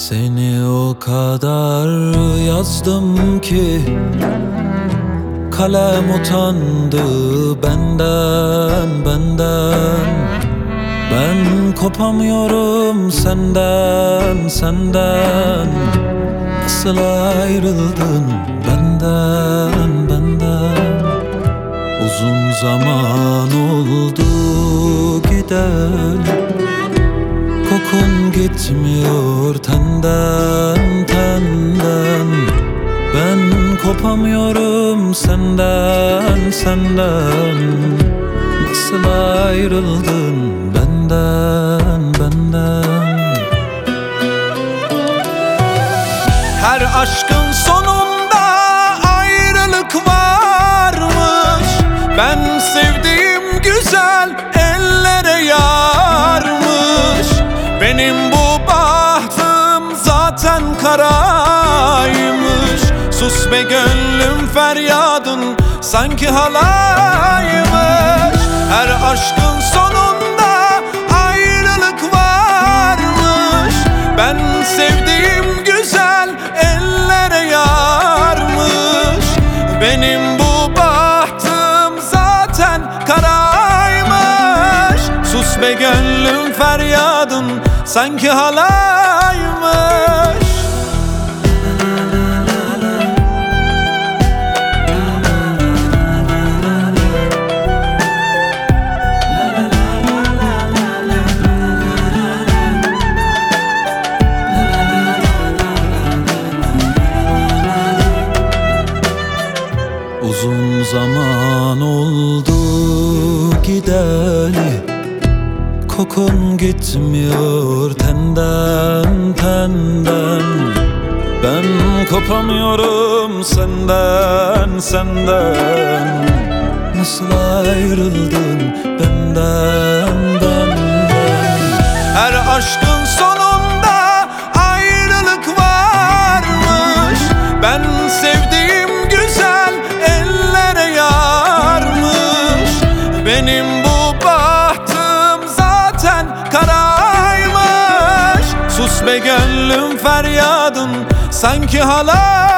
Seni o kadar yazdım ki kalem utandı benden. Ben kopamıyorum senden. Nasıl ayrıldın benden. Uzun zaman oldu gideli, kokun gitmiyor tenden. Ben kopamıyorum senden. Nasıl ayrıldın benden. Her aşkın sonunda ayrılık varmış. Ben sevdiğim güzel ellere yarmış. Benim bu bahtım zaten karaymış. Sus be gönlüm, feryadın sanki halaymış. Her aşkın sonunda ayrılık varmış. Ben sevdiğim güzel ellere yarmış. Benim bu bahtım zaten karaymış. Sus be gönlüm, feryadın sanki halaymış. Uzun zaman oldu gideli, kokun gitmiyor tenden. Ben kopamıyorum senden. Nasıl ayrıldın benden. Her aşkın sonunda ayrılık varmış. Ben sevdiğim güzel ellere yarmış. Benim bu bahtım zaten karaymış. Sus be gönlüm, feryadın sanki halaymış.